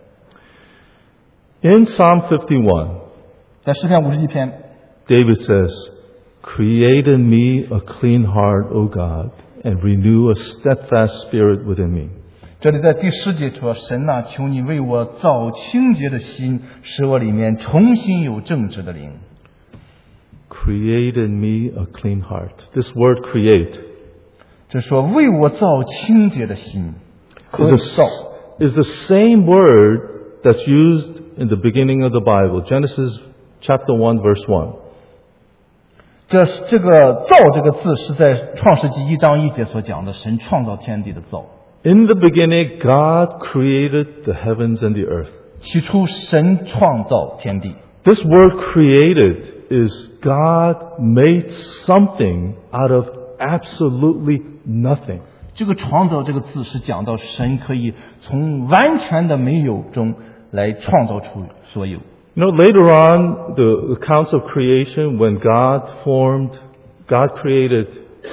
In Psalm fifty-one, 在诗篇五十一篇， David says, Create in me a clean heart, O God, and renew a steadfast spirit within me. 这里在第十节说，神啊，求你为我造清洁的心，使我里面重新有正直的灵。 Create in me a clean heart. This word create 这说为我造清洁的心，和 is 造 the, is the same word that's used in the beginning of the Bible, Genesis chapter one, verse one. 这这个造这个字是在创世纪一章一节所讲的，神创造天地的造。 In the beginning, God created the heavens and the earth. 起初神创造天地。 This word created is God made something out of absolutely nothing. 这个创造这个字是讲到神可以从完全的没有中来创造出所有。 You know, later on, the accounts of creation, when God formed, God created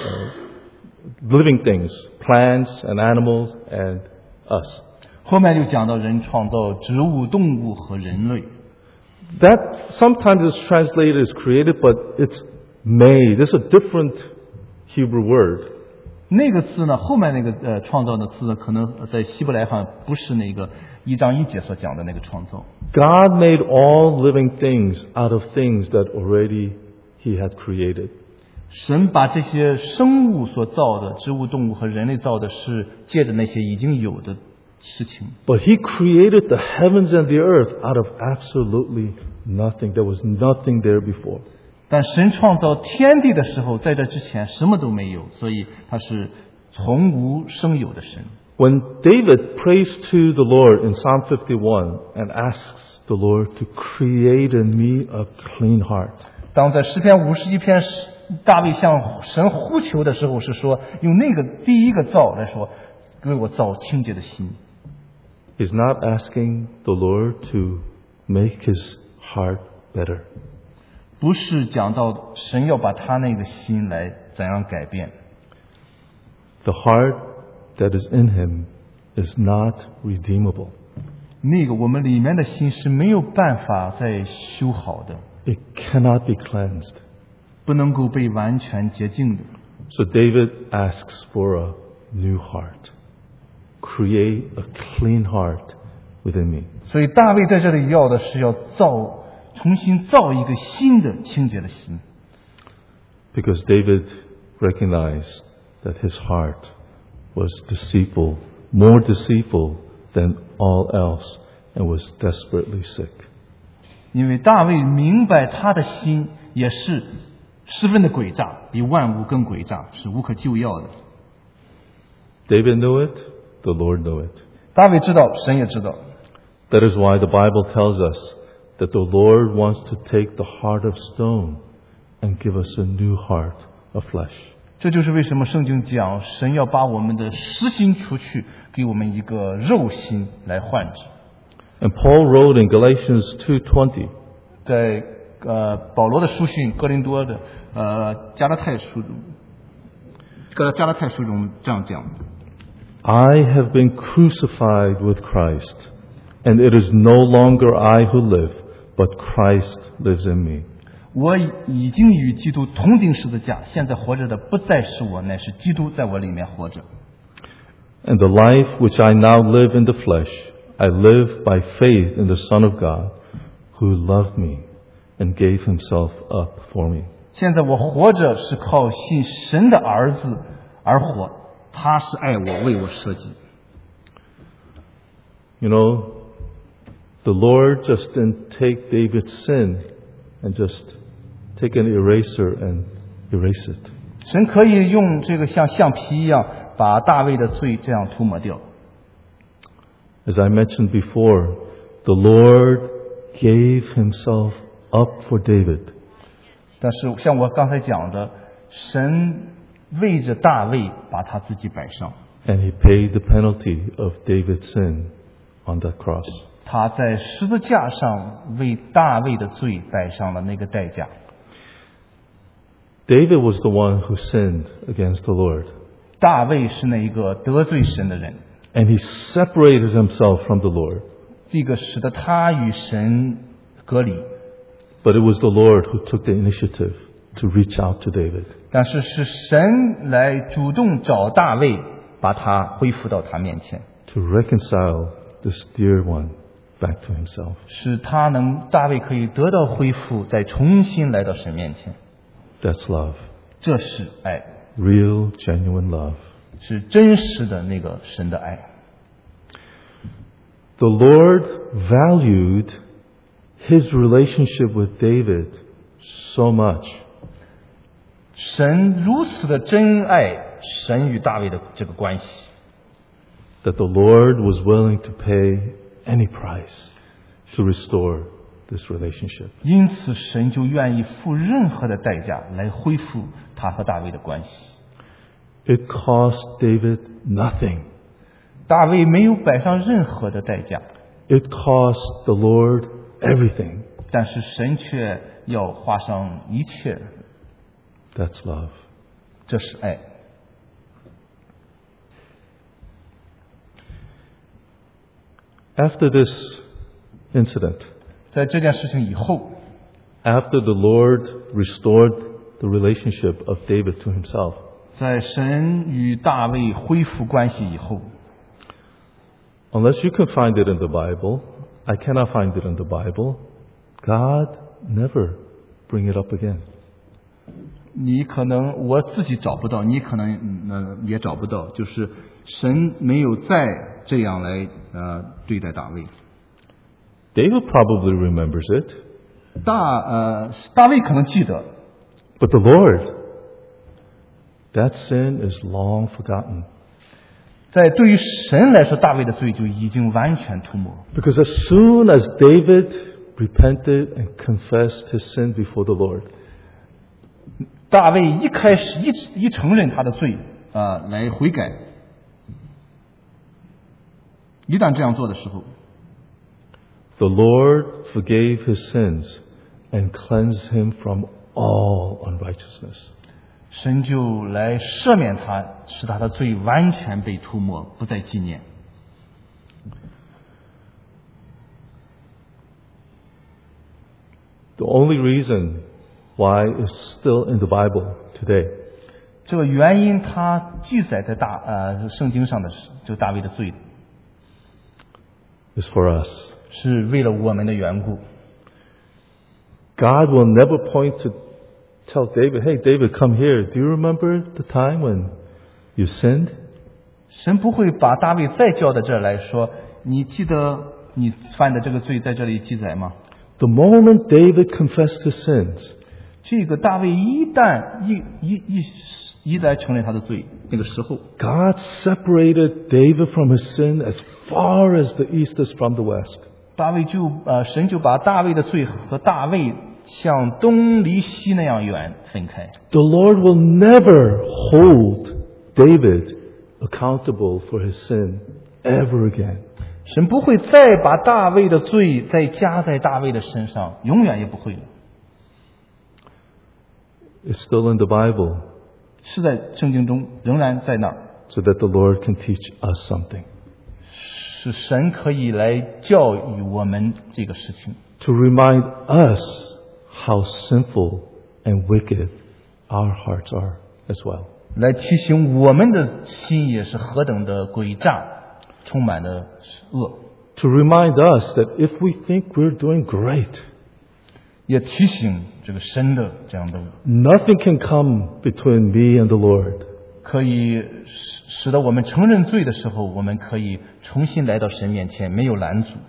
uh, living things, plants and animals and us. 后面就讲到人创造植物、动物和人类。 That sometimes is translated as created, but it's made. It's a different Hebrew word. 那个字呢，后面那个呃创造的字呢，可能在希伯来上不是那个一章一节所讲的那个创造。 God made all living things out of things that already He had created. 神把这些生物所造的植物、动物和人类造的是借着那些已经有的事情。 But He created the heavens and the earth out of absolutely nothing. There was nothing there before. 但神创造天地的时候，在这之前什么都没有，所以他是从无生有的神。 When David prays to the Lord in Psalm fifty-one and asks the Lord to create in me a clean heart, 当在诗篇五十一篇大卫向神呼求的时候，是说用那个第一个造来说，为我造清洁的心。 he's not asking the Lord to make his heart better. 不是讲到神要把他那个心来怎样改变。 The heart that is in him is not redeemable. 那个我们里面的心是没有办法再修好的， It cannot be cleansed. 不能够被完全洁净的。 So David asks for a new heart. Create a clean heart within me. 所以大卫在这里要的是要造，重新造一个新的清洁的心。 Because David recognized that his heart was deceitful, more deceitful than all else, and was desperately sick. 因为大卫明白他的心也是十分的诡诈，比万物更诡诈，是无可救药的。 David knew it, the Lord knew it. 大卫知道，神也知道。 That is why the Bible tells us that the Lord wants to take the heart of stone and give us a new heart of flesh. 这就是为什么圣经讲，神要把我们的实心除去，给我们一个肉心来换之。 And Paul wrote in Galatians two twenty, 在呃保罗的书信哥林多的呃加拉太书中，哥加拉太书中这样讲。 I have been crucified with Christ, and it is no longer I who live, but Christ lives in me. 我已经与基督同钉十字架，现在活着的不再是我，乃是基督在我里面活着。 And the life which I now live in the flesh, I live by faith in the Son of God, who loved me and gave himself up for me. 现在我活着是靠信神的儿子而活，他是爱我，为我舍己。 You know, the Lord just didn't take David's sin and just take an eraser and erase it. 神可以用这个像橡皮一样，把大卫的罪这样涂抹掉。 As I mentioned before, the Lord gave himself up for David. 但是像我刚才讲的，神为着大卫把他自己摆上， And he paid the penalty of David's sin on that cross. 他在十字架上为大卫的罪摆上了那个代价。 David was the one who sinned against the Lord. 大卫是那一个得罪神的人， And he separated himself from the Lord. 这个使得他与神隔离。 But it was the Lord who took the initiative to reach out to David. 但是是神来主动找大卫，把他恢复到他面前， To reconcile this dear one back to himself. 使他能大卫可以得到恢复，再重新来到神面前。 That's love. 这是爱， Real, genuine love. 是真实的那个神的爱。 The Lord valued his relationship with David so much 神如此的珍爱神与大卫的这个关系， that the Lord was willing to pay any price to restore this relationship. 因此神就愿意付任何的代价来恢复他和大卫的关系。 It cost David nothing. 大卫没有摆上任何的代价， It cost the Lord everything. 但是神却要花上一切， That's love. 这是爱。 After this incident, 在这件事情以后， after the Lord restored the relationship of David to himself, 在神与大卫恢复关系以后， unless you can find it in the Bible, I cannot find it in the Bible, God never bring it up again. 你可能我自己找不到，你可能嗯、呃、也找不到，就是神没有再这样来呃对待大卫。 David probably remembers it, 大呃大卫可能记得， but the Lord, that sin is long forgotten. 在对于神来说，大卫的罪就已经完全涂抹。 Because as soon as David repented and confessed his sin before the Lord, 大卫一开始一一承认他的罪啊、呃，来悔改，一旦这样做的时候， the Lord forgave his sins and cleansed him from all unrighteousness. 神就来赦免他，使他的罪完全被涂抹，不再纪念。 The only reason why it's still in the Bible today 这个原因，他记载在大呃圣经上的是，就大卫的罪， is for us. 是为了我们的缘故。 God will never point to tell David, hey, David, come here. Do you remember the time when you sinned? 神不会把大卫再叫到这儿来说，你记得你犯的这个罪在这里记载吗？ The moment David confessed his sins, 这个大卫一旦一一一一来承认他的罪，那个时候， God separated David from his sin as far as the east is from the west. 大卫就呃神就把大卫的罪和大卫像东离西那样远分开。 The Lord will never hold David accountable for his sin ever again. 神不会再把大卫的罪再加在大卫的身上，永远也不会了。 It's still in the Bible 是在圣经中仍然在那儿， so that the Lord can teach us something. 是神可以来教育我们这个事情， To remind us how sinful and wicked our hearts are as well. 来提醒我们的心也是何等的诡诈，充满了恶。 To remind us that if we think we're doing great, 也提醒这个神的这样的， nothing can come between me and the Lord. 可以使使得我们承认罪的时候，我们可以重新来到神面前，没有拦阻。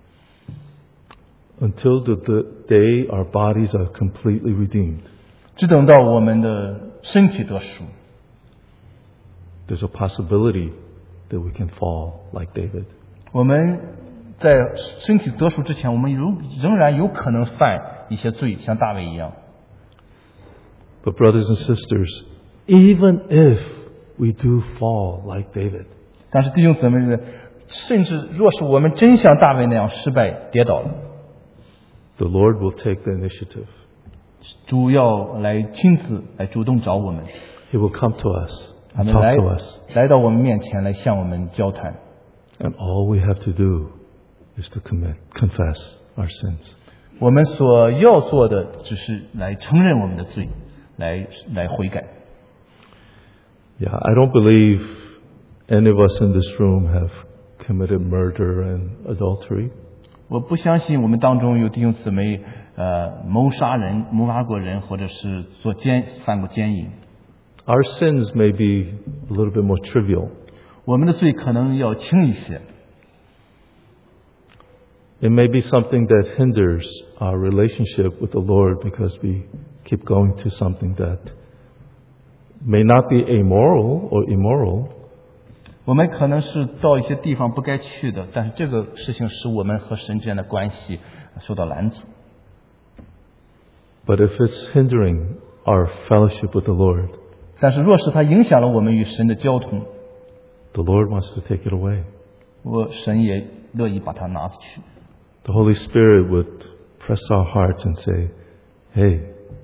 Until the, the day our bodies are completely redeemed. 只等到我们的身体得赎， There's a possibility that we can fall like David. 我们在身体得赎之前，我们仍仍然有可能犯一些罪，像大卫一样。 But brothers and sisters, even if we do fall like David, 但是弟兄姊妹，甚至若是我们真像大卫那样失败跌倒了， the Lord will take the initiative. 主要来亲自来主动找我们， He will come to us 他 and 们来 talk to us. 来到我们面前来向我们交谈。 And all we have to do is to commit, confess our sins. 我们所要做的只是来承认我们的罪， 来来悔改。 Yeah, I don't believe any of us in this room have committed murder and adultery. 我不相信我们当中有弟兄姊妹呃谋杀人、谋杀过人，或者是做奸犯过奸淫。 Our sins may be a little bit more trivial. 我们的罪可能要轻一些， It may be something that hinders our relationship with the Lord because we keep going to something that may not be amoral or immoral, 我们可能是到一些地方不该去的，但是这个事情使我们和神之间的关系受到拦阻。 but if it's hindering our fellowship with the Lord, 但是若是它影响了我们与神的交通， the Lord wants to take it away. 我神也乐意把它拿出去。 The Holy Spirit would press our hearts and say, hey,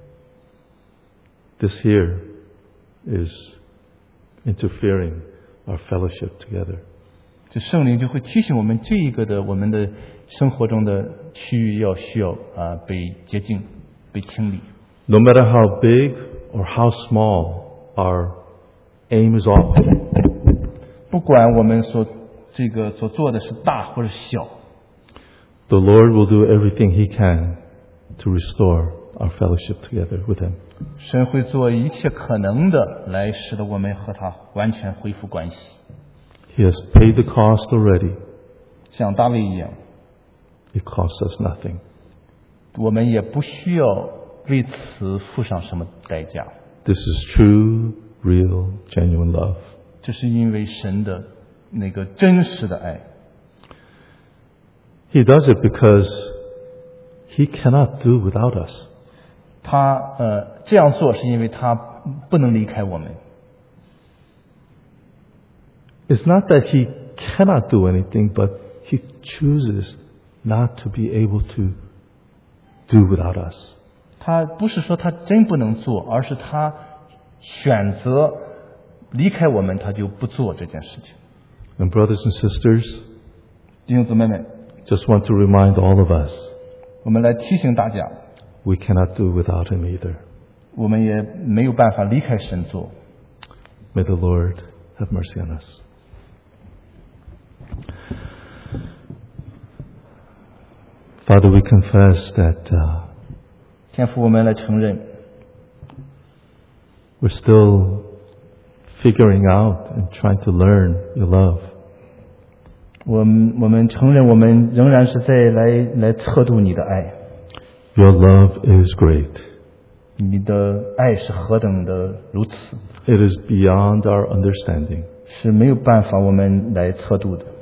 this here is interfering our fellowship together. 这圣灵就会提醒我们，这一个的我们的生活中的区域要需要啊、被洁净、被清理。 No matter how big or how small our aim is off, 不管我们所这个所做的是大或者小， the Lord will do everything He can to restore our fellowship together with Him. 神会做一切可能的来使得我们和他完全恢复关系， He has paid the cost already. 像大卫一样， It costs us nothing. 我们也不需要为此付上什么代价。 This is true, real, genuine love. 这是因为神的那个真实的爱， He does it because He cannot do without us. 他呃这样做是因为他不能离开我们。 It's not that He cannot do anything, but He chooses not to be able to do without us. 他不是说他真不能做，而是他选择离开我们，他就不做这件事情。 And brothers and sisters, 弟兄姊妹们， just want to remind all of us, 我们来提醒大家， we cannot do without Him either. 我们也没有办法离开神做。 May the Lord have mercy on us. Father, we confess that uh, 天父，我们来承认， we're still figuring out and trying to learn your love. 我们我们承认，我们仍然是在来来测度你的爱。 Your love is great. 你的爱是何等的如此， It is beyond our understanding. 是没有办法我们来测度的。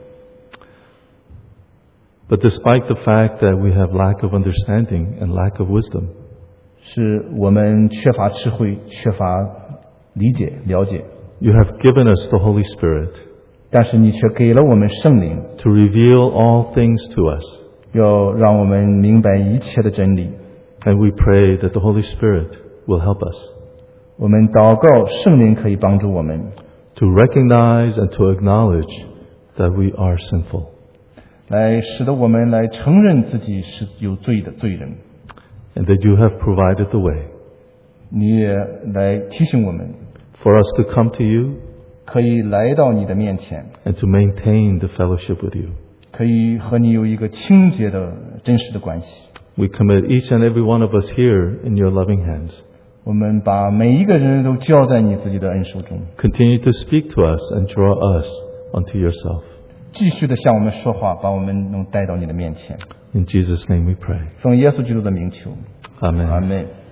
But despite the fact that we have lack of understanding and lack of wisdom, 是我们缺乏智慧，缺乏理解、了解， you have given us the Holy Spirit 但是你却给了我们圣灵， to reveal all things to us. 要让我们明白一切的真理。 And we pray that the Holy Spirit will help us 我们祷告，圣灵可以帮助我们 to recognize and to acknowledge that we are sinful. 来使得我们来承认自己是有罪的罪人。 And that you have provided the way 你也来提醒我们， for us to come to you 可以来到你的面前， and to maintain the fellowship with you. 可以和你有一个清洁的真实的关系。 We commit each and every one of us here in your loving hands. 我们把每一个人都交在你自己的恩手中， Continue to speak to us and draw us unto yourself. 继续的向我们说话，把我们能带到你的面前。 In Jesus' name we pray. 奉耶稣基督的名求， Amen. 阿门。